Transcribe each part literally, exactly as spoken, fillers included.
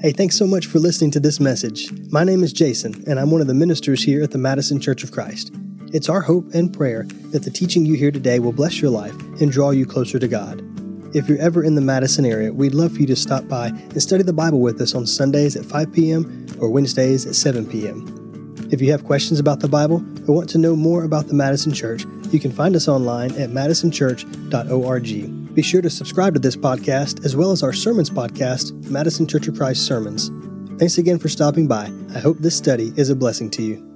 Hey, thanks so much for listening to this message. My name is Jason, and I'm one of the ministers here at the Madison Church of Christ. It's our hope and prayer that the teaching you hear today will bless your life and draw you closer to God. If you're ever in the Madison area, we'd love for you to stop by and study the Bible with us on Sundays at five p.m. or Wednesdays at seven p.m. If you have questions about the Bible or want to know more about the Madison Church, you can find us online at madison church dot org. Be sure to subscribe to this podcast as well as our sermons podcast, Madison Church of Christ Sermons. Thanks again for stopping by. I hope this study is a blessing to you.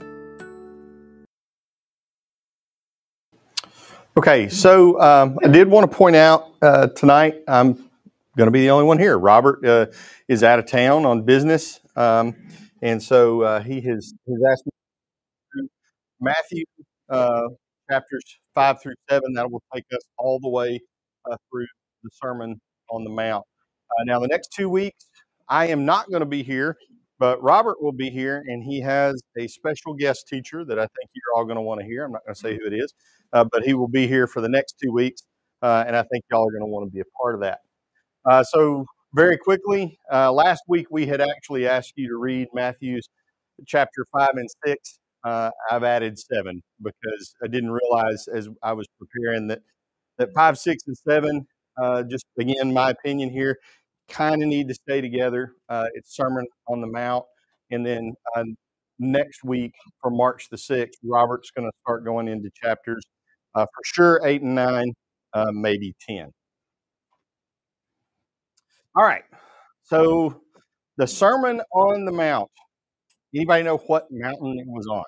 Okay, so um, I did want to point out uh, tonight, I'm going to be the only one here. Robert uh, is out of town on business, um, and so uh, he has, has asked me to do Matthew uh, chapters five through seven. That will take us all the way uh, through the Sermon on the Mount. Uh, now, the next two weeks, I am not going to be here, but Robert will be here, and he has a special guest teacher that I think you're all going to want to hear. I'm not going to say who it is. Uh, but he will be here for the next two weeks, uh, and I think y'all are going to want to be a part of that. Uh, so very quickly, uh, last week we had actually asked you to read Matthew's chapter five and six. Uh, I've added seven because I didn't realize as I was preparing that, that five, six, and seven, uh, just again, my opinion here, kind of need to stay together. Uh, it's Sermon on the Mount, and then uh, next week for March the sixth, Robert's going to start going into chapters Uh, for sure, eight and nine, uh, maybe ten. All right. So the Sermon on the Mount. Anybody know what mountain it was on?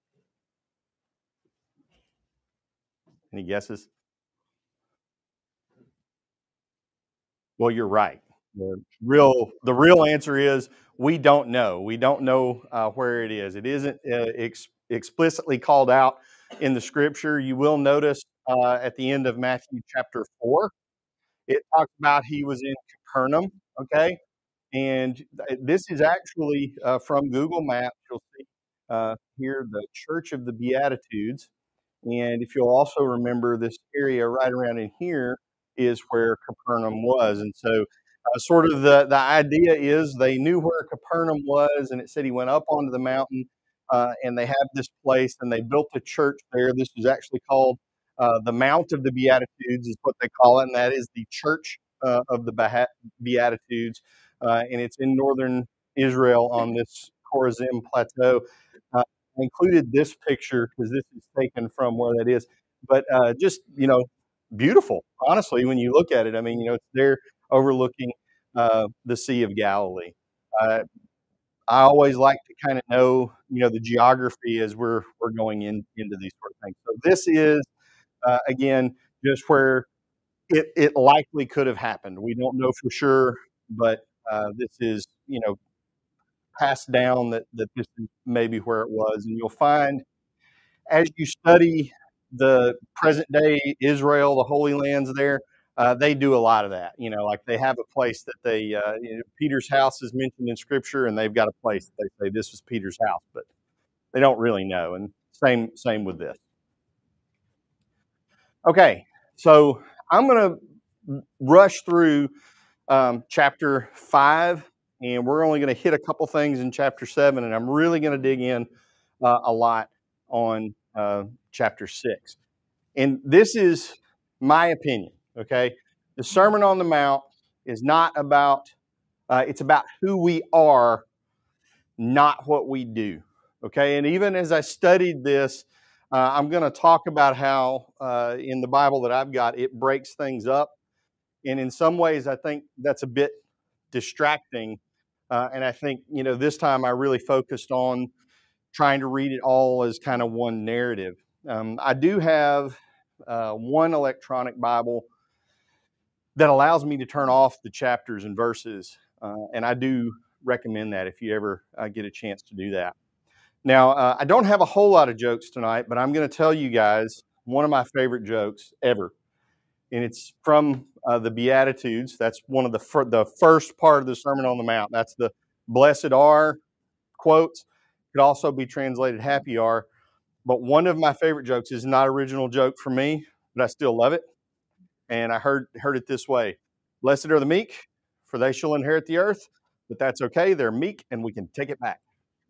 Any guesses? Well, you're right. The real, the real answer is we don't know. We don't know uh, where it is. It isn't uh, ex- explicitly called out in the Scripture. You will notice uh, at the end of Matthew chapter four, it talks about he was in Capernaum, okay? And this is actually uh, from Google Maps. You'll see uh, here the Church of the Beatitudes. And if you'll also remember, this area right around in here is where Capernaum was. And so uh, sort of the, the idea is they knew where Capernaum was, and it said he went up onto the mountain, uh, and they have this place, and they built a church there. This is actually called uh, the Mount of the Beatitudes is what they call it, and that is the Church uh, of the Beatitudes. Uh, and it's in northern Israel on this Chorazim Plateau. Uh, I included this picture because this is taken from where that is. But uh, just, you know, beautiful, honestly, when you look at it. I mean, you know, it's there overlooking uh, the Sea of Galilee. Uh, I always like to kind of know, you know, the geography as we're we're going in into these sort of things. So this is, uh, again, just where it, it likely could have happened. We don't know for sure, but uh, this is, you know, passed down that, that this is maybe where it was. And you'll find as you study the present day Israel, the Holy Lands there, uh, they do a lot of that. You know, like they have a place that they, uh, you know, Peter's house is mentioned in Scripture, and they've got a place that they say this was Peter's house, but they don't really know. And same same with this. Okay, so I'm going to rush through um, chapter five, and we're only going to hit a couple things in chapter seven, and I'm really going to dig in uh, a lot on uh, chapter six. And this is my opinion, okay? The Sermon on the Mount is not about, uh, it's about who we are, not what we do, okay? And even as I studied this, uh, I'm going to talk about how uh, in the Bible that I've got, it breaks things up. And in some ways, I think that's a bit distracting. Uh, and I think, you know, this time I really focused on trying to read it all as kind of one narrative. Um, I do have uh, one electronic Bible that allows me to turn off the chapters and verses. Uh, and I do recommend that if you ever uh, get a chance to do that. Now, uh, I don't have a whole lot of jokes tonight, but I'm going to tell you guys one of my favorite jokes ever. And it's from uh, the Beatitudes. That's one of the fir- the first part of the Sermon on the Mount. That's the blessed are quotes. Could also be translated happy are. But one of my favorite jokes is not an original joke for me, but I still love it. And I heard heard it this way: "Blessed are the meek, for they shall inherit the earth. but that's okay. They're meek, and we can take it back.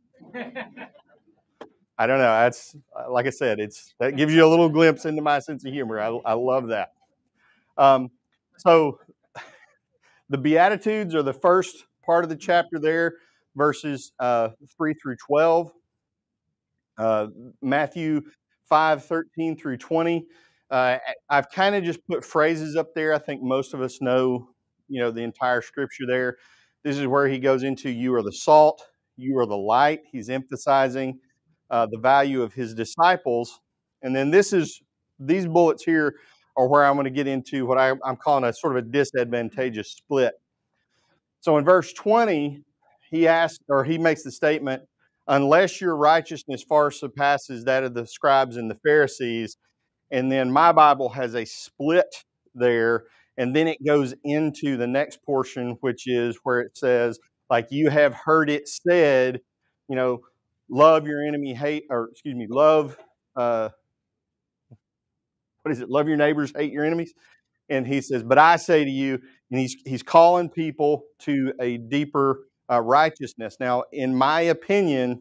I don't know. That's like I said. It's that gives you a little glimpse into my sense of humor. I, I love that. Um, so the Beatitudes are the first part of the chapter there, verses uh, three through twelve. Uh, Matthew five, thirteen through twenty. Uh, I've kind of just put phrases up there. I think most of us know, you know, the entire scripture there. This is where he goes into, you are the salt, you are the light. He's emphasizing uh, the value of his disciples. And then this is, these bullets here are where I'm going to get into what I, I'm calling a sort of a disadvantageous split. So in verse twenty, he asks, or he makes the statement, unless your righteousness far surpasses that of the scribes and the Pharisees. And then my Bible has a split there, and then it goes into the next portion, which is where it says, like, you have heard it said, you know, love your enemy, hate, or excuse me, love, uh, what is it? Love your neighbors, hate your enemies. And he says, but I say to you, and he's he's calling people to a deeper uh, righteousness. Now, in my opinion,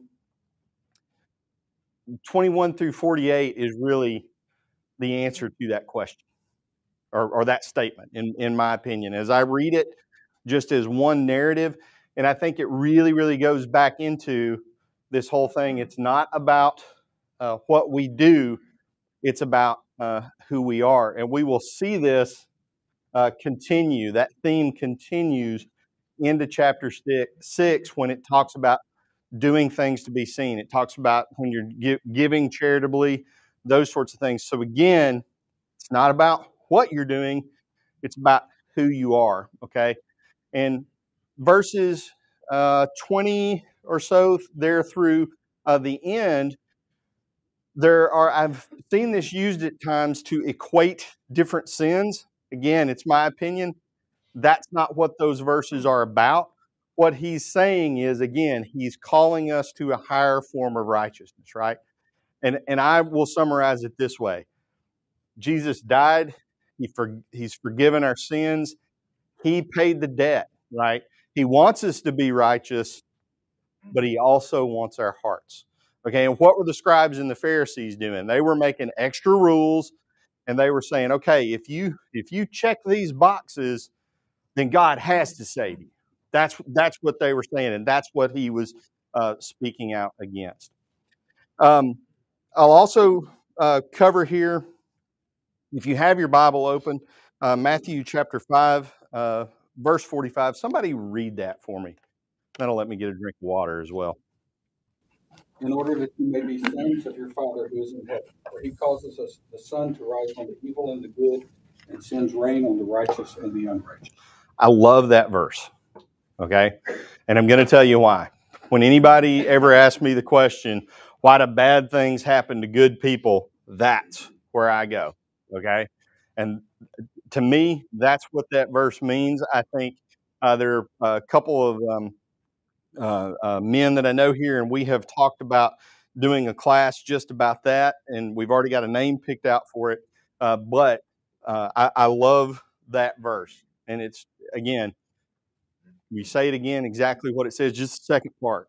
twenty-one through forty-eight is really the answer to that question, or, or that statement, in, in my opinion. As I read it just as one narrative, and I think it really, really goes back into this whole thing. It's not about uh, what we do, it's about uh, who we are. And we will see this uh, continue, that theme continues into chapter six when it talks about doing things to be seen. It talks about when you're gi- giving charitably, those sorts of things. So again, it's not about what you're doing, it's about who you are, okay? And verses uh, twenty or so there through uh, the end, there are, I've seen this used at times to equate different sins. Again, it's my opinion. That's not what those verses are about. What he's saying is, again, he's calling us to a higher form of righteousness, right? And, and I will summarize it this way. Jesus died. He for, he's forgiven our sins. He paid the debt, right? He wants us to be righteous, but he also wants our hearts. Okay, and what were the scribes and the Pharisees doing? They were making extra rules, and they were saying, okay, if you if you check these boxes, then God has to save you. That's that's what they were saying, and that's what he was uh, speaking out against. Um, I'll also uh, cover here, if you have your Bible open, uh, Matthew chapter five, uh, verse forty-five. Somebody read that for me. That'll let me get a drink of water as well. In order that you may be sons of your Father who is in heaven. For he causes us the sun to rise on the evil and the good, and sends rain on the righteous and the unrighteous. I love that verse, okay? And I'm going to tell you why. When anybody ever asks me the question, why do bad things happen to good people, that's where I go, okay? And to me, that's what that verse means. I think uh, there are a couple of um, uh, uh, men that I know here, and we have talked about doing a class just about that, and we've already got a name picked out for it. Uh, but uh, I, I love that verse, and it's, again, you say it again exactly what it says, just the second part.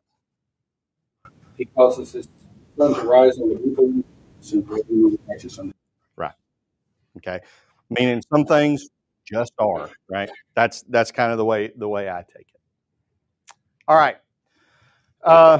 He causes his sun to rise on the evil and sends rain on the righteous. Right. Okay. Meaning some things just are, right? That's that's kind of the way the way I take it. All right. Uh,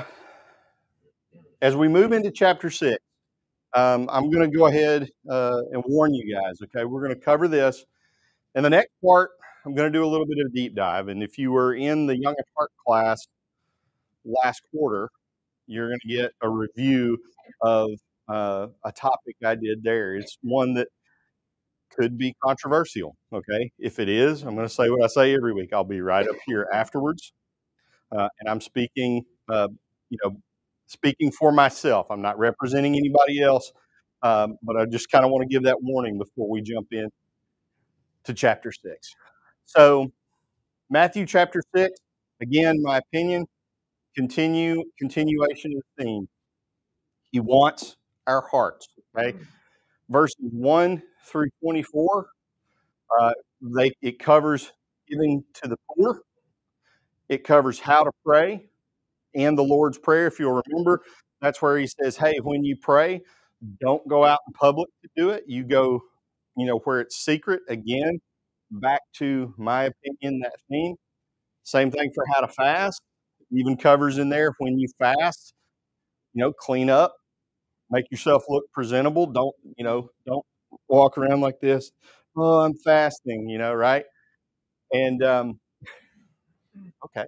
as we move into chapter six, um, I'm going to go ahead uh, and warn you guys. Okay, we're going to cover this. In the next part, I'm going to do a little bit of a deep dive. And if you were in the Young at Heart class last quarter, you're going to get a review of uh, a topic I did there. It's one that could be controversial. Okay, if it is, I'm going to say what I say every week. I'll be right up here afterwards, uh, and I'm speaking, uh, you know, speaking for myself. I'm not representing anybody else, um, but I just kind of want to give that warning before we jump in to chapter six. So, Matthew chapter six, again, my opinion, continue continuation of the theme. He wants our hearts. Okay, verses one through twenty-four. Uh, they it covers giving to the poor. It covers how to pray and the Lord's Prayer. If you'll remember, that's where he says, hey, when you pray, don't go out in public to do it. You go, you know, where it's secret. Again, back to my opinion, that theme. Same thing for how to fast. It even covers in there when you fast, you know, clean up, make yourself look presentable. Don't, you know, don't walk around like this. Oh, I'm fasting, you know, right? And um, okay.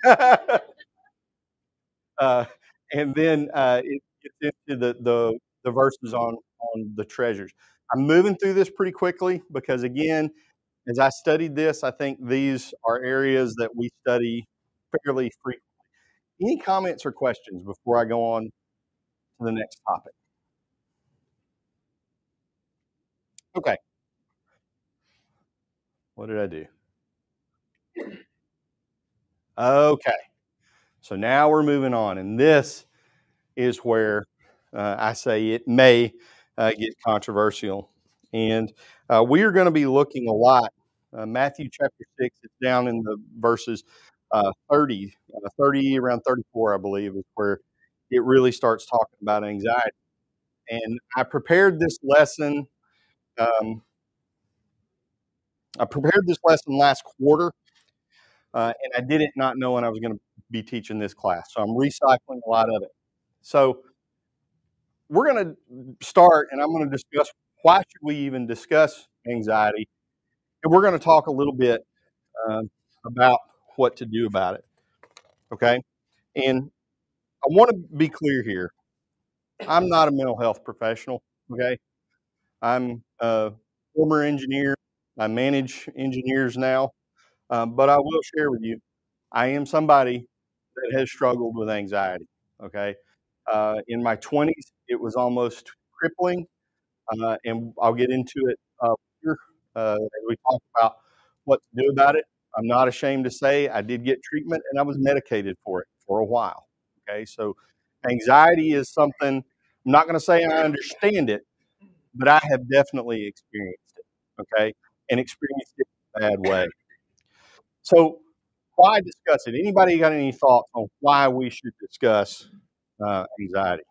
uh, and then uh, it gets into the, the the verses on on the treasures. I'm moving through this pretty quickly because, again, as I studied this, I think these are areas that we study fairly frequently. Any comments or questions before I go on to the next topic? Okay. What did I do? Okay. So now we're moving on, and this is where uh, I say it may uh, get controversial. And uh, we are going to be looking a lot. Uh, Matthew chapter six, it's down in the verses uh, thirty, uh, thirty, around thirty-four, I believe, is where it really starts talking about anxiety. And I prepared this lesson. Um, I prepared this lesson last quarter, uh, and I did it not knowing I was going to be teaching this class. So I'm recycling a lot of it. So we're going to start, and I'm going to discuss why should we even discuss anxiety, and we're going to talk a little bit uh, about what to do about it. Okay, and I want to be clear here. I'm not a mental health professional. Okay, I'm a former engineer. I manage engineers now, um, but I will share with you, I am somebody that has struggled with anxiety. Okay, uh, in my twenties, it was almost crippling. Uh, and I'll get into it uh, here uh, as we talk about what to do about it. I'm not ashamed to say I did get treatment and I was medicated for it for a while. Okay, so anxiety is something, I'm not going to say I understand it, but I have definitely experienced it. Okay, and experienced it in a bad way. So why discuss it? Anybody got any thoughts on why we should discuss uh, anxiety?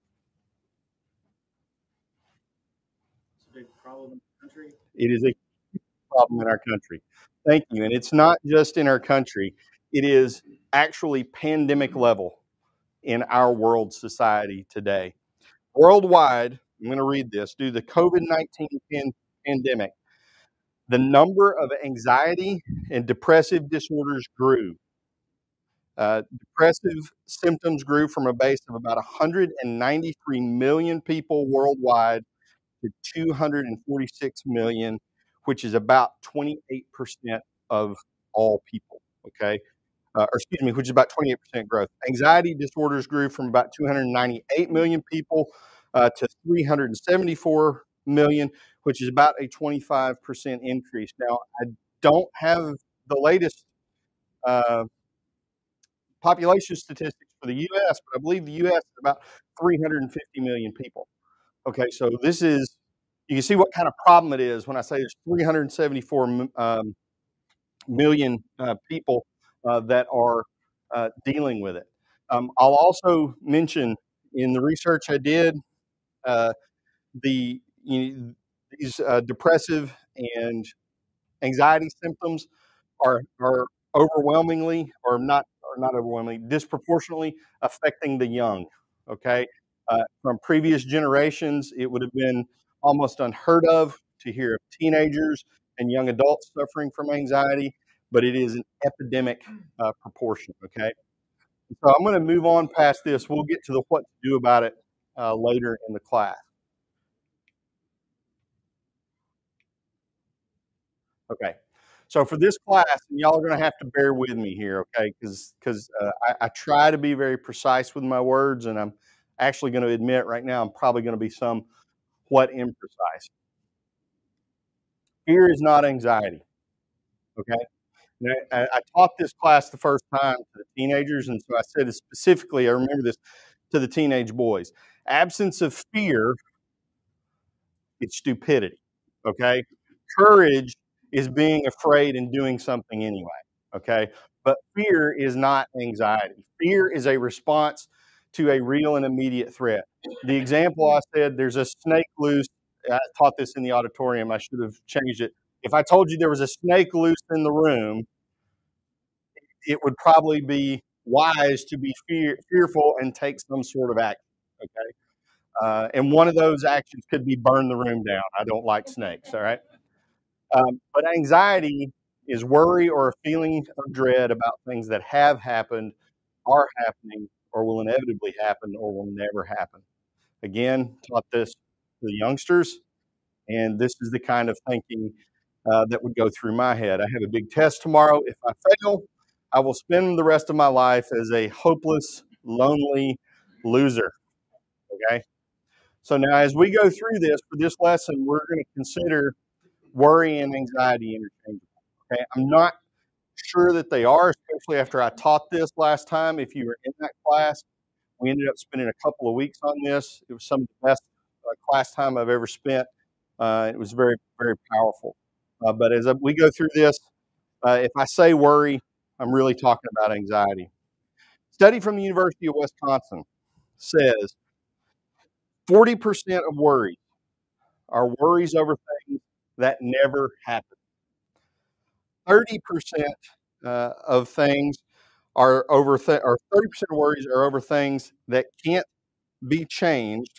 It's a big problem in the country. It is a problem in our country. Thank you. And it's not just in our country, it is actually pandemic level in our world society today. Worldwide, I'm going to read this, due to the COVID nineteen pan- pandemic, the number of anxiety and depressive disorders grew. Uh, depressive symptoms grew from a base of about one hundred ninety-three million people worldwide to two hundred forty-six million, which is about twenty-eight percent of all people, okay? Uh, or excuse me, which is about twenty-eight percent growth. Anxiety disorders grew from about two hundred ninety-eight million people uh, to three hundred seventy-four million, which is about a twenty-five percent increase. Now, I don't have the latest uh, population statistics for the U S, but I believe the U S is about three hundred fifty million people. Okay, so this is, you can see what kind of problem it is when I say there's three hundred seventy-four um, million uh, people uh, that are uh, dealing with it. Um, I'll also mention in the research I did, uh, the you know, these uh, depressive and anxiety symptoms are are overwhelmingly, or not, or not overwhelmingly, disproportionately affecting the young. Okay, uh, from previous generations, it would have been almost unheard of to hear of teenagers and young adults suffering from anxiety, but it is an epidemic uh, proportion. Okay, so I'm going to move on past this. We'll get to the what to do about it uh, later in the class. Okay. So for this class, and y'all are going to have to bear with me here, okay? Because because uh, I, I try to be very precise with my words, and I'm actually going to admit right now I'm probably going to be somewhat imprecise. Fear is not anxiety, okay? Now, I, I taught this class the first time to the teenagers, and so I said it specifically, I remember this, to the teenage boys. Absence of fear is stupidity, okay? Courage is being afraid and doing something anyway, okay? But fear is not anxiety. Fear is a response to a real and immediate threat. The example I said, there's a snake loose. I taught this in the auditorium. I should have changed it. If I told you there was a snake loose in the room, it would probably be wise to be fear, fearful and take some sort of action. Okay. Uh, and one of those actions could be burn the room down. I don't like snakes. All right. Um, but anxiety is worry or a feeling of dread about things that have happened, are happening, or will inevitably happen, or will never happen. Again, taught this to the youngsters, and this is the kind of thinking uh, that would go through my head. I have a big test tomorrow. If I fail, I will spend the rest of my life as a hopeless, lonely loser. Okay? So now, as we go through this, for this lesson, we're going to consider worry and anxiety interchangeable. Okay? I'm not sure that they are, especially after I taught this last time. If you were in that class, we ended up spending a couple of weeks on this. It was some of the best uh, class time I've ever spent. Uh, it was very, very powerful. Uh, but as we go through this, uh, if I say worry, I'm really talking about anxiety. Study from the University of Wisconsin says forty percent of worries are worries over things that never happen. thirty percent uh, of things are over, th- or thirty percent of worries are over things that can't be changed.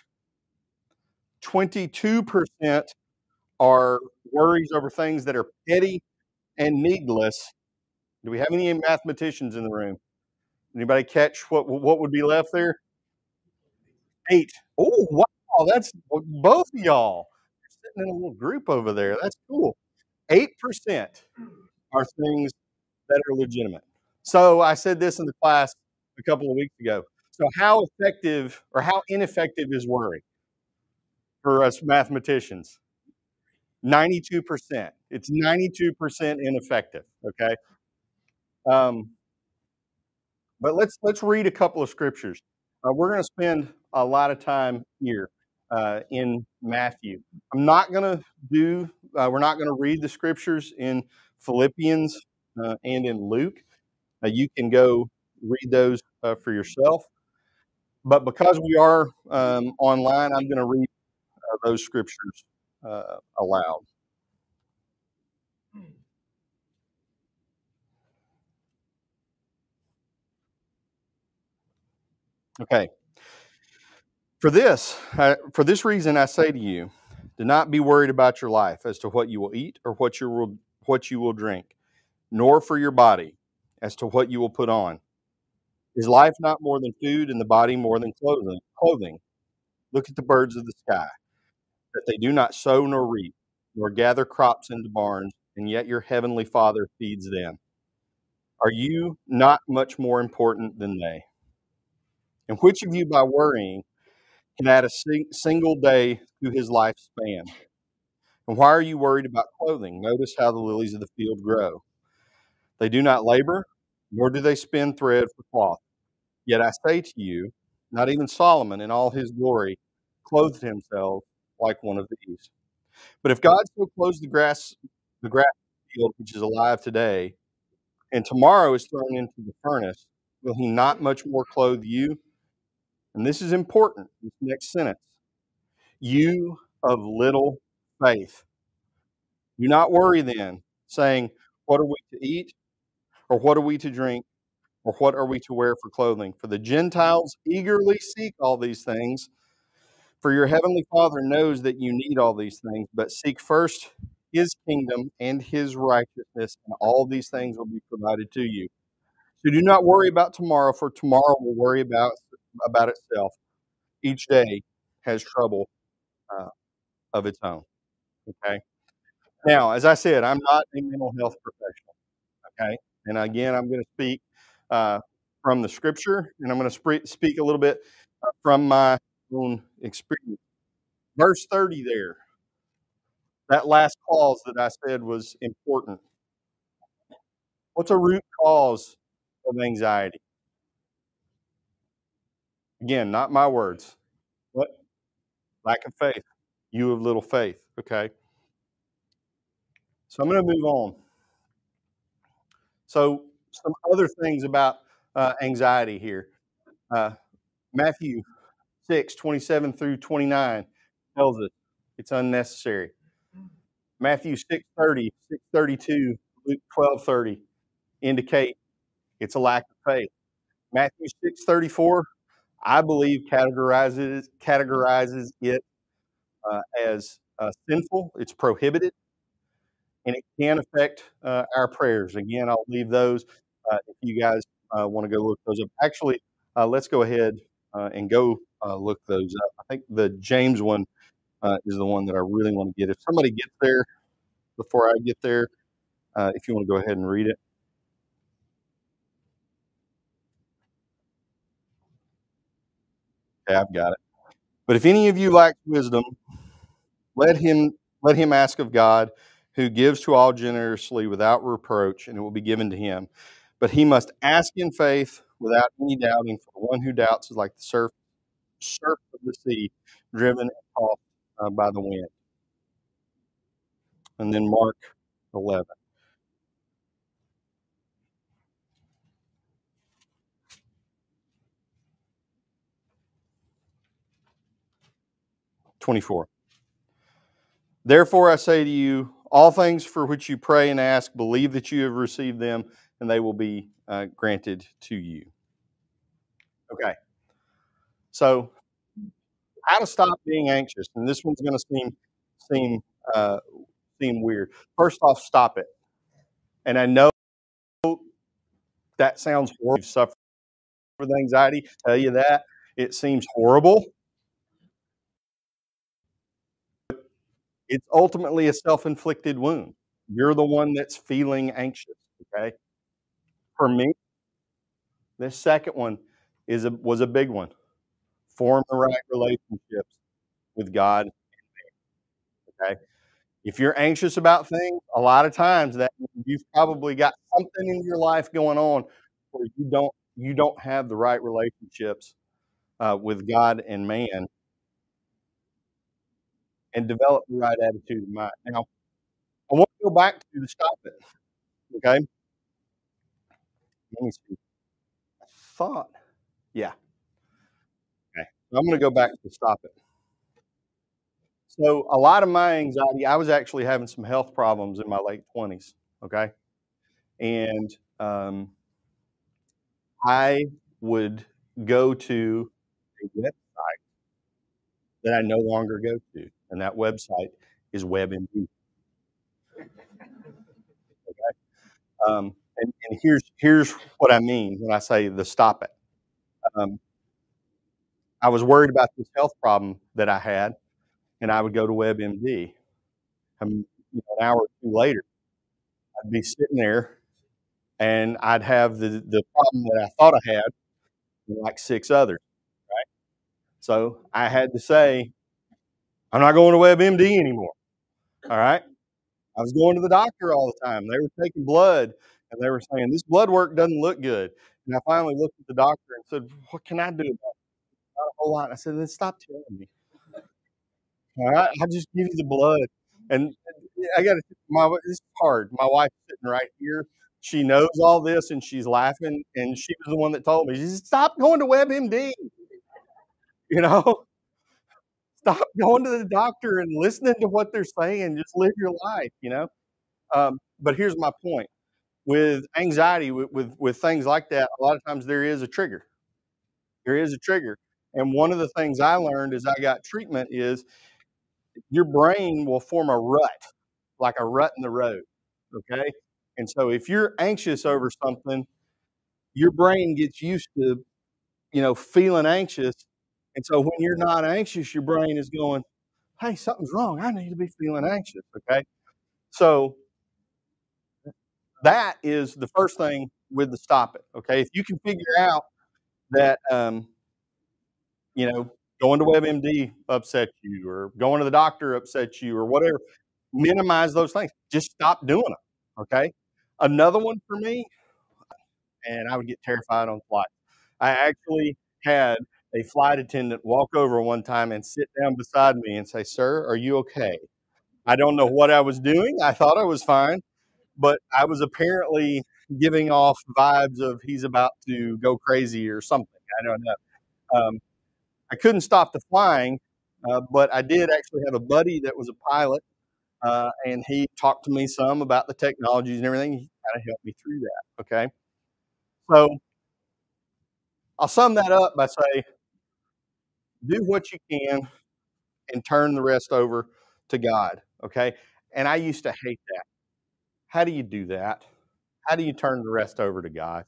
twenty-two percent are worries over things that are petty and needless. Do we have any mathematicians in the room? Anybody catch what what would be left there? Eight. Oh, wow, that's both of y'all. You're sitting in a little group over there. That's cool. Eight percent are things that are legitimate. So I said this in the class a couple of weeks ago. So how effective or how ineffective is worry for us mathematicians? ninety-two percent. It's ninety-two percent ineffective. Okay. Um, but let's let's read a couple of scriptures. Uh, we're going to spend a lot of time here uh, in Matthew. I'm not going to do. Uh, we're not going to read the scriptures in Philippians uh, and in Luke. Uh, you can go read those uh, for yourself. But because we are um, online, I'm going to read uh, those scriptures uh, aloud. Okay. For this, uh, for this reason, I say to you, do not be worried about your life as to what you will eat or what you will what you will drink, nor for your body as to what you will put on. Is life not more than food, and the body more than clothing? Clothing. Look at the birds of the sky, that they do not sow nor reap, nor gather crops into barns, and yet your heavenly Father feeds them. Are you not much more important than they? And which of you, by worrying, can add a sing- single day to his lifespan? And why are you worried about clothing? Notice how the lilies of the field grow. They do not labor, nor do they spin thread for cloth. Yet I say to you, not even Solomon in all his glory clothed himself like one of these. But if God so clothes the grass, the grass of the field, which is alive today, and tomorrow is thrown into the furnace, will he not much more clothe you? And this is important, this next sentence. You of little faith. Do not worry then, saying, what are we to eat? Or what are we to drink? Or what are we to wear for clothing? For the Gentiles eagerly seek all these things. For your heavenly Father knows that you need all these things, but seek first his kingdom and his righteousness, and all these things will be provided to you. So do not worry about tomorrow, for tomorrow will worry about, about itself. Each day has trouble uh, of its own. Okay. Now, as I said, I'm not a mental health professional. Okay. And again, I'm going to speak uh, from the scripture, and I'm going to sp- speak a little bit uh, from my own experience. Verse thirty there, that last clause that I said was important. What's a root cause of anxiety? Again, not my words. What? Lack of faith. You of little faith. Okay. So I'm going to move on. So some other things about uh, anxiety here. Uh, Matthew six, twenty-seven through twenty-nine tells us it's unnecessary. Matthew six thirty, six thirty-two, Luke twelve thirty indicate it's a lack of faith. Matthew six thirty-four, I believe, categorizes categorizes it uh, as uh, sinful. It's prohibited, and it can affect uh, our prayers. Again, I'll leave those uh, if you guys uh, want to go look those up. Actually, uh, let's go ahead uh, and go uh, look those up. I think the James one uh, is the one that I really want to get. If somebody gets there before I get there, uh, if you want to go ahead and read it. Okay, I've got it. But if any of you lack wisdom, let him let him ask of God, who gives to all generously without reproach, and it will be given to him. But he must ask in faith without any doubting, for the one who doubts is like the surf, surf of the sea, driven and tossed uh, by the wind. And then Mark eleven. twenty-four. Therefore I say to you, all things for which you pray and ask, believe that you have received them, and they will be uh, granted to you. Okay. So, how to stop being anxious? And this one's going to seem seem uh, seem weird. First off, stop it. And I know that sounds horrible. You suffer with anxiety. I tell you that it seems horrible. It's ultimately a self-inflicted wound. You're the one that's feeling anxious. Okay. For me, this second one is a was a big one. Form the right relationships with God. Okay. If you're anxious about things, a lot of times that means you've probably got something in your life going on where you don't you don't have the right relationships uh, with God and man, and develop the right attitude of mind. Now, I want to go back to the stop it. Okay, let me see. I thought, yeah. Okay, so I'm going to go back to stop it. So, a lot of my anxiety, I was actually having some health problems in my late twenties. Okay, and um, I would go to a website that I no longer go to, and that website is WebMD. Okay, um, and, and here's here's what I mean when I say the stop it. Um, I was worried about this health problem that I had, and I would go to WebMD. Um, you know, an hour or two later, I'd be sitting there, and I'd have the the problem that I thought I had, and like six others. Right, so I had to say, I'm not going to WebMD anymore. All right. I was going to the doctor all the time. They were taking blood, and they were saying, this blood work doesn't look good. And I finally looked at the doctor and said, what can I do about it? Not a whole lot. I said, then stop telling me. All right. I'll just give you the blood. And I got to, my, this is hard. My wife's sitting right here. She knows all this, and she's laughing. And she was the one that told me, she said, stop going to WebMD. You know? Stop going to the doctor and listening to what they're saying. Just live your life, you know? Um, but here's my point. With anxiety, with, with, with things like that, a lot of times there is a trigger. There is a trigger. And one of the things I learned as I got treatment is your brain will form a rut, like a rut in the road, okay? And so if you're anxious over something, your brain gets used to, you know, feeling anxious. And so when you're not anxious, your brain is going, hey, something's wrong. I need to be feeling anxious, okay? So that is the first thing with the stop it, okay? If you can figure out that, um, you know, going to WebMD upsets you, or going to the doctor upsets you, or whatever, minimize those things. Just stop doing them, okay? Another one for me, and I would get terrified on flights. I actually had a flight attendant walk over one time and sit down beside me and say, sir, are you okay? I don't know what I was doing. I thought I was fine, but I was apparently giving off vibes of he's about to go crazy or something. I don't know. Um, I couldn't stop the flying, uh, but I did actually have a buddy that was a pilot, uh, and he talked to me some about the technologies and everything. He kind of helped me through that. Okay, so I'll sum that up by saying, do what you can and turn the rest over to God. Okay, and I used to hate that. How do you do that? How do you turn the rest over to God?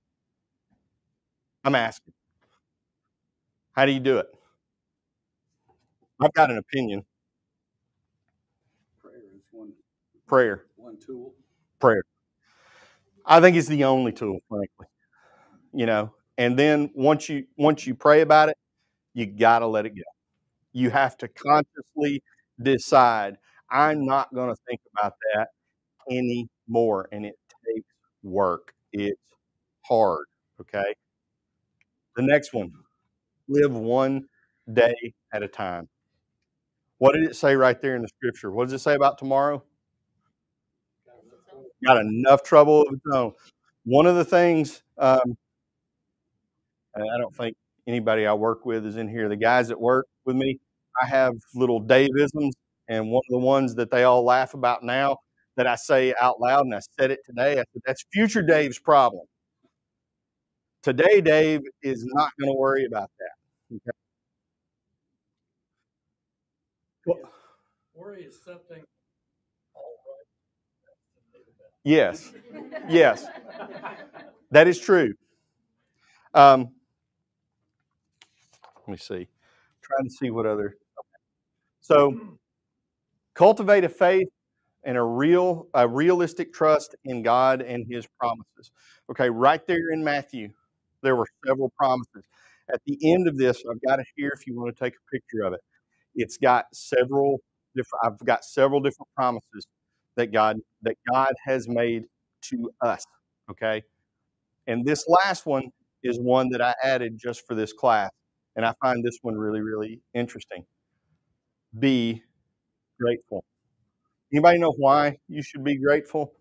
I'm asking. How do you do it? I've got an opinion. Prayer is one, Prayer. one tool. Prayer. I think it's the only tool, frankly. You know, and then once you once you pray about it, you got to let it go. You have to consciously decide, I'm not going to think about that anymore. And it takes work. It's hard. Okay. The next one, live one day at a time. What did it say right there in the scripture? What does it say about tomorrow? Got enough trouble of its own. One of the things, um, and I don't think anybody I work with is in here. The guys that work with me, I have little Daveisms, and one of the ones that they all laugh about now that I say out loud, and I said it today, I said, that's future Dave's problem. Today, Dave is not going to worry about that. Okay? Well, Worry is something all right. yes, yes, that is true. Um, let me see. Trying to see what other. So, cultivate a faith and a real, a realistic trust in God and His promises. Okay, right there in Matthew, there were several promises. At the end of this, I've got it here if you want to take a picture of it. It's got several different. I've got several different promises that God that God has made to us. Okay, and this last one is one that I added just for this class, and I find this one really, really interesting. Be grateful. Anybody know why you should be grateful?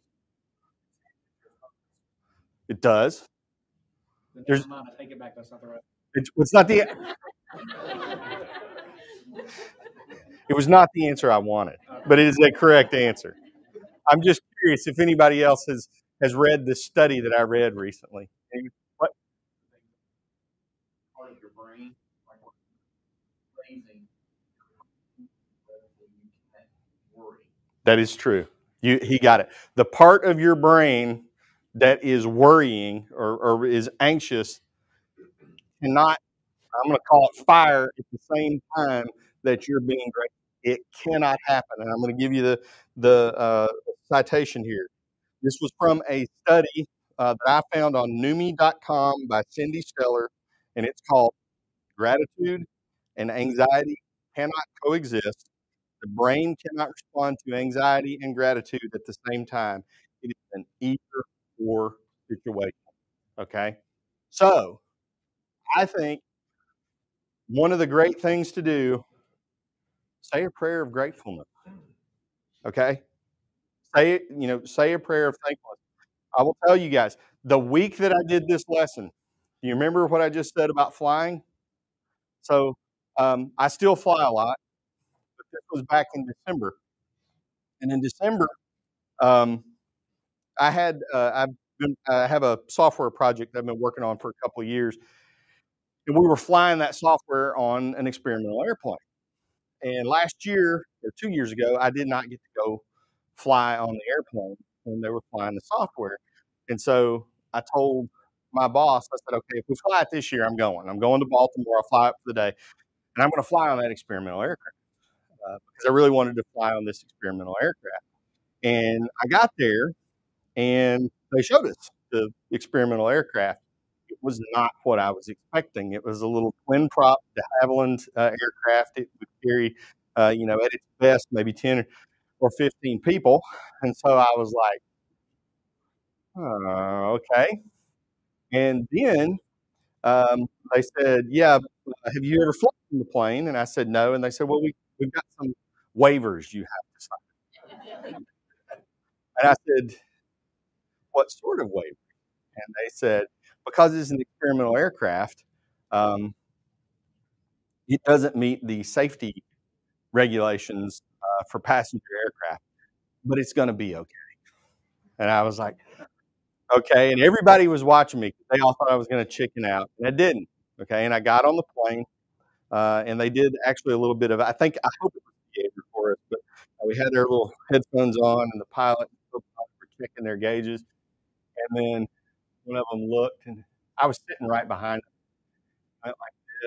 It does. There's, Never mind, I take it back. That's not the right. It's, it's not the. It was not the answer I wanted, but it is a correct answer. I'm just curious if anybody else has has read the study that I read recently. What? Part of your brain, like raising, worry. That is true. You he got it. The part of your brain that is worrying or, or is anxious cannot, I'm going to call it fire at the same time that you're being grateful. It cannot happen. And I'm going to give you the, the uh, citation here. This was from a study uh, that I found on Numi dot com by Cindy Stellar, and it's called Gratitude and Anxiety Cannot Coexist. The brain cannot respond to anxiety and gratitude at the same time. It is an either or situation. Okay? So, I think one of the great things to do, say a prayer of gratefulness. Okay? Say it, you know, say a prayer of thankfulness. I will tell you guys, the week that I did this lesson, do you remember what I just said about flying? So, um, I still fly a lot, but this was back in December. And in December, um, I had uh, I've been I have a software project I've been working on for a couple of years, and we were flying that software on an experimental airplane. And last year or two years ago, I did not get to go fly on the airplane when they were flying the software. And so I told my boss, I said, okay, if we fly it this year, I'm going. I'm going to Baltimore. I'll fly it for the day, and I'm going to fly on that experimental aircraft uh, because I really wanted to fly on this experimental aircraft. And I got there, and they showed us the experimental aircraft. It was not what I was expecting. It was a little twin prop de Havilland uh, aircraft. It would carry, uh, you know, at its best, maybe ten or fifteen people. And so I was like, oh, okay. And then um, they said, yeah, have you ever flown in the plane? And I said, no. And they said, well, we, we've got some waivers you have to sign. And I said, what sort of wavering? And they said, because it's an experimental aircraft, um, it doesn't meet the safety regulations uh, for passenger aircraft, but it's going to be okay. And I was like, okay. And everybody was watching me. They all thought I was going to chicken out, and I didn't. Okay. And I got on the plane, uh, and they did actually a little bit of, I think, I hope it was behavior for us, but uh, we had their little headphones on, and the pilot and co-pilot were checking their gauges. And then one of them looked, and I was sitting right behind him. I went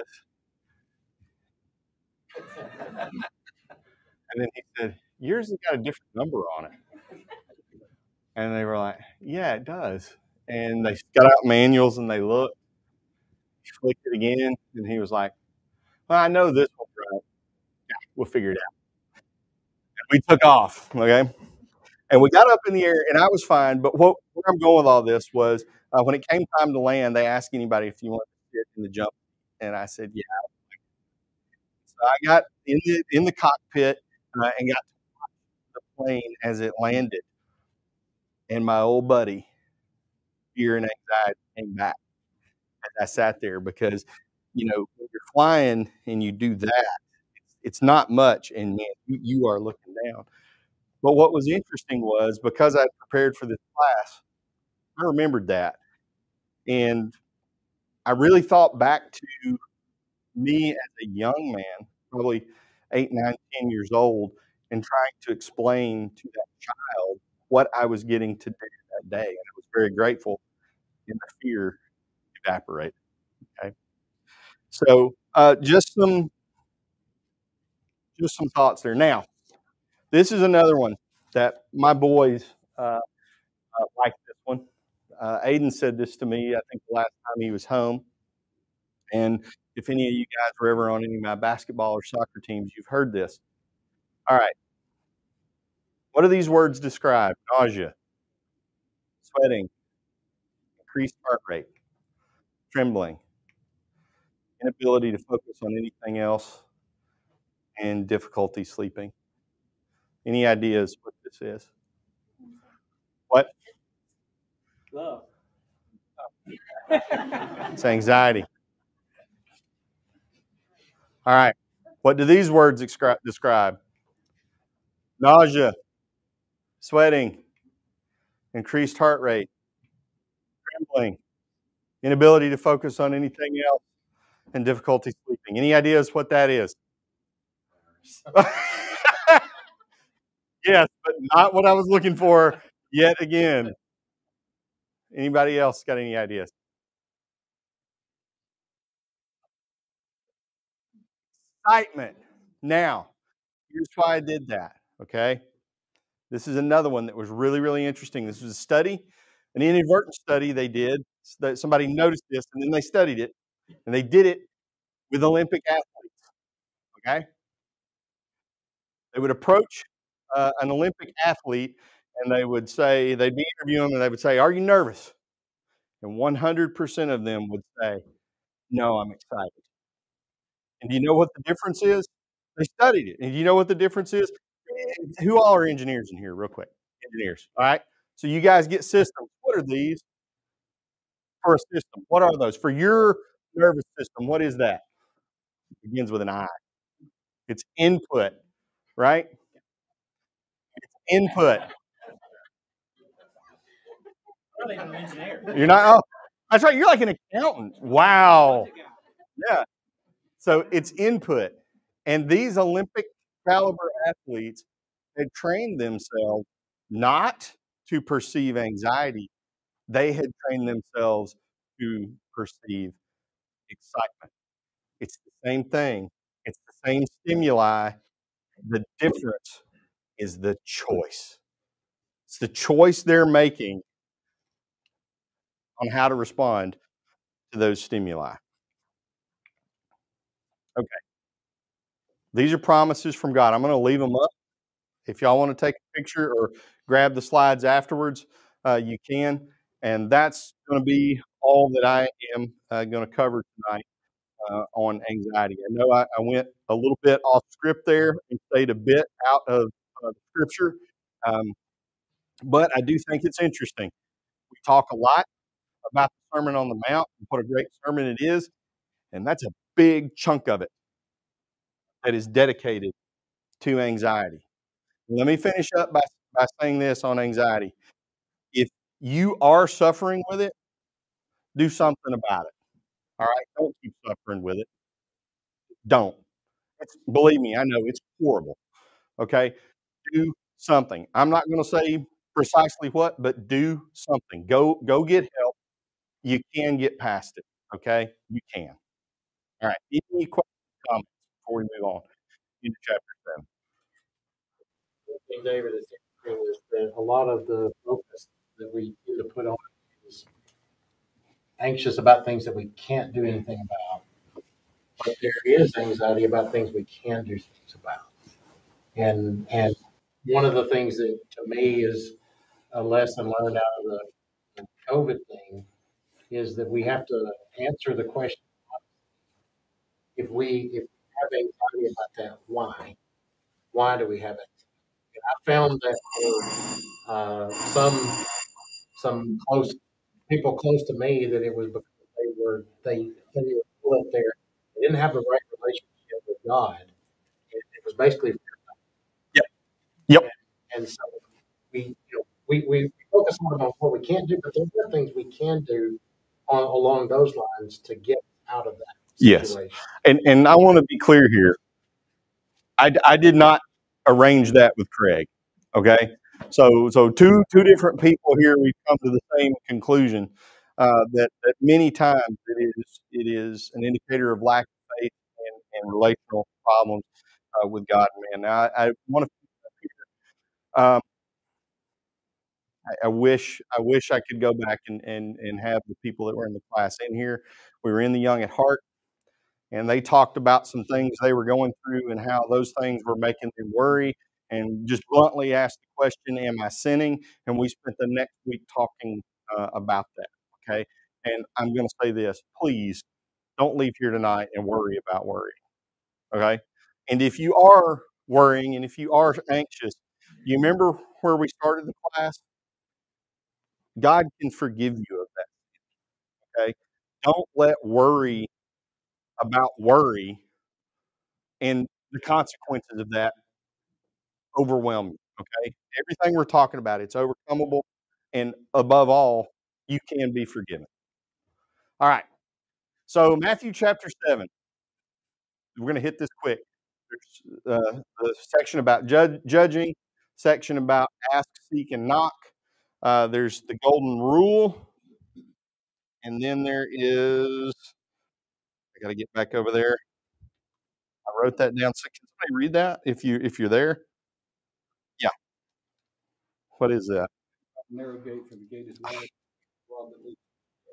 like this. And then he said, yours has got a different number on it. And they were like, yeah, it does. And they got out manuals and they looked. He flicked it again, and he was like, well, I know this one's right. Yeah, we'll figure it out. And we took off, okay? And we got up in the air, and I was fine. But what, where I'm going with all this was uh, when it came time to land, they asked anybody if you wanted to sit in the jump. And I said, yeah. So I got in the, in the cockpit uh, and got to watch the plane as it landed. And my old buddy, fear and anxiety came back as I sat there because, you know, when you're flying and you do that, it's, it's not much, and man, you, you are looking down. But what was interesting was because I prepared for this class, I remembered that. And I really thought back to me as a young man, probably eight, nine, ten years old, and trying to explain to that child what I was getting to do that day. And I was very grateful, and the fear evaporated. Okay. So uh, just some just some thoughts there. Now, this is another one that my boys uh, uh, like this one. Uh, Aiden said this to me, I think, the last time he was home. And if any of you guys were ever on any of my basketball or soccer teams, you've heard this. All right. What do these words describe? Nausea, sweating, increased heart rate, trembling, inability to focus on anything else, and difficulty sleeping. Any ideas what this is? What? Love. It's anxiety. All right. What do these words describe? Nausea, sweating, increased heart rate, trembling, inability to focus on anything else, and difficulty sleeping. Any ideas what that is? Yes, but not what I was looking for yet again. Anybody else got any ideas? Excitement. Now, here's why I did that, okay? This is another one that was really, really interesting. This was a study, an inadvertent study they did. That somebody noticed this, and then they studied it, and they did it with Olympic athletes, okay? They would approach uh, an Olympic athlete, and they would say, they'd be interviewing them, and they would say, are you nervous? And one hundred percent of them would say, no, I'm excited. And do you know what the difference is? They studied it. And do you know what the difference is? Who all are engineers in here, real quick? Engineers, all right? So you guys get systems. What are these for a system? What are those? For your nervous system, what is that? It begins with an I. It's input, right? It's input. I'm not even an engineer. You're not? Oh, that's right. You're like an accountant. Wow. Yeah. So it's input. And these Olympic caliber athletes had trained themselves not to perceive anxiety. They had trained themselves to perceive excitement. It's the same thing. It's the same stimuli. The difference is the choice. It's the choice they're making on how to respond to those stimuli. Okay. These are promises from God. I'm going to leave them up. If y'all want to take a picture or grab the slides afterwards, uh, you can. And that's going to be all that I am uh, going to cover tonight uh, on anxiety. I know I, I went a little bit off script there and stayed a bit out of uh, Scripture, um, but I do think it's interesting. We talk a lot about the Sermon on the Mount and what a great sermon it is, and that's a big chunk of it that is dedicated to anxiety. Let me finish up by, by saying this on anxiety. If you are suffering with it, do something about it. All right? Don't keep suffering with it. Don't. It's, believe me, I know it's horrible. Okay? Do something. I'm not going to say precisely what, but do something. Go go get help. You can get past it. Okay? You can. All right. Any questions, comments before we move on into chapter seven? Thing, David, is interesting is that a lot of the focus that we tend to put on is anxious about things that we can't do anything about. But there is anxiety about things we can do things about. And and one of the things that to me is a lesson learned out of the, the COVID thing is that we have to answer the question: if we if we have anxiety about that, why? Why do we have it? And I found that for uh, some some close people close to me that it was because they were they they were still up there. They didn't have the right relationship with God. It, it was basically Yep. Yep. and, and so we you know we, we focus on on what we can't do, but there are things we can do on, along those lines to get out of that situation. Yes. And and I want to be clear here. I, I did not arrange that with Craig. Okay. So so two two different people here. We've come to the same conclusion uh, that that many times it is it is an indicator of lack of faith and, and relational problems uh, with God and man. Now I, I want to. Um, I, I wish I wish I could go back and, and and have the people that were in the class in here. We were in the Young at Heart, and they talked about some things they were going through and how those things were making them worry, and just bluntly asked the question, am I sinning? And we spent the next week talking uh, about that, okay? And I'm going to say this, please don't leave here tonight and worry about worry, okay? And if you are worrying and if you are anxious, you remember where we started the class? God can forgive you of that, okay? Don't let worry about worry and the consequences of that overwhelm you, okay? Everything we're talking about, it's overcomable, and above all, you can be forgiven. All right. So Matthew chapter seven. We're going to hit this quick. There's uh, the section about judge, judging, section about ask, seek, and knock. Uh, there's the golden rule, and then there is. I got to get back over there. I wrote that down. So can somebody read that if you if you're there? Yeah. What is that? Narrow gate, for the gate is wide, broad that leads.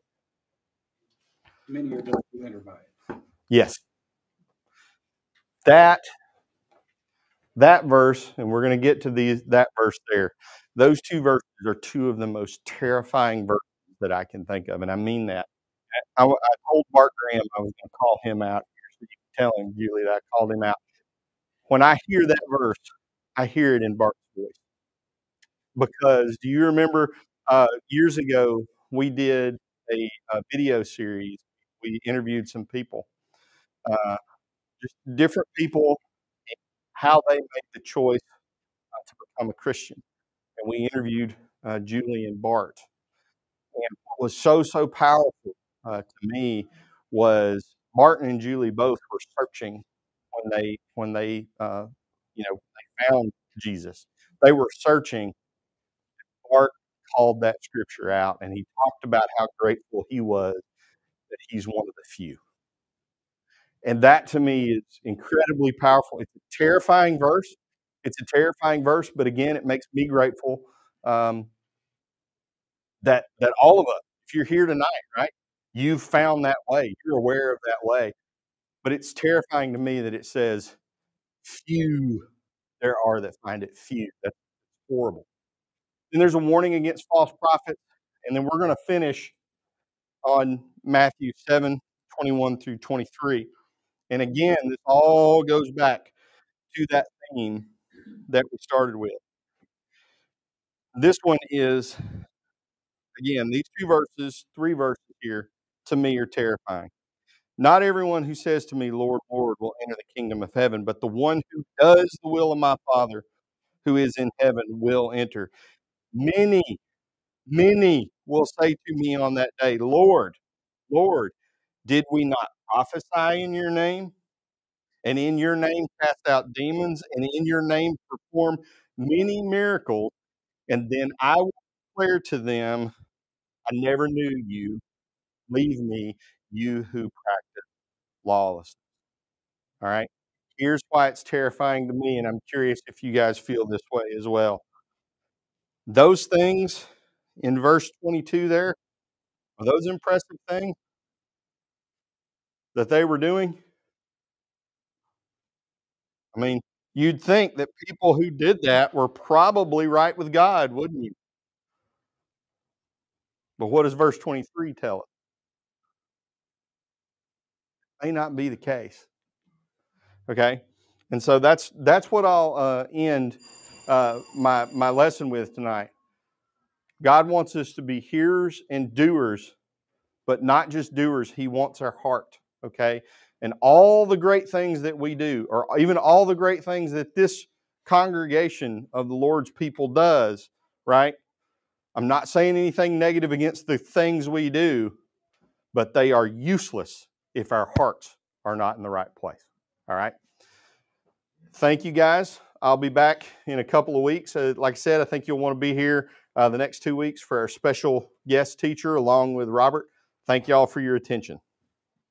Many are those who enter by it. Yes. That that verse, and we're going to get to these that verse there. Those two verses are two of the most terrifying verses that I can think of, and I mean that. I, I told Bart Graham I was going to call him out here, so you can tell him, Julie, that I called him out. When I hear that verse, I hear it in Bart's voice. Because do you remember uh, years ago we did a, a video series? We interviewed some people, uh, just different people, and how they made the choice uh, to become a Christian. And we interviewed uh, Julie and Bart. And what was so, so powerful uh, to me was Martin and Julie both were searching when they, when they, uh, you know, they found Jesus. They were searching. Bart called that scripture out, and he talked about how grateful he was that he's one of the few. And that to me is incredibly powerful. It's a terrifying verse. It's a terrifying verse, but again, it makes me grateful um, that that all of us, if you're here tonight, right, you've found that way. You're aware of that way. But it's terrifying to me that it says, few there are that find it, few. That's horrible. Then there's a warning against false prophets, and then we're going to finish on Matthew seven, twenty-one through twenty-three. And again, this all goes back to that theme that we started with. This one is Again, these two verses, three verses here, to me are terrifying. Not everyone who says to me, Lord, Lord, will enter the kingdom of heaven, but the one who does the will of my Father who is in heaven will enter. Many, many will say to me on that day, Lord, Lord, did we not prophesy in your name? And in your name cast out demons, and in your name perform many miracles? And then I will declare to them, I never knew you. Leave me, you who practice lawlessness. All right? Here's why it's terrifying to me, and I'm curious if you guys feel this way as well. Those things in verse twenty-two there, are those impressive things that they were doing? I mean, you'd think that people who did that were probably right with God, wouldn't you? But what does verse twenty-three tell us? May not be the case. Okay? And so that's that's what I'll uh, end uh, my, my lesson with tonight. God wants us to be hearers and doers, but not just doers. He wants our heart, okay? And all the great things that we do, or even all the great things that this congregation of the Lord's people does, right? I'm not saying anything negative against the things we do, but they are useless if our hearts are not in the right place, all right? Thank you, guys. I'll be back in a couple of weeks. Uh, like I said, I think you'll want to be here uh, the next two weeks for our special guest teacher along with Robert. Thank you all for your attention.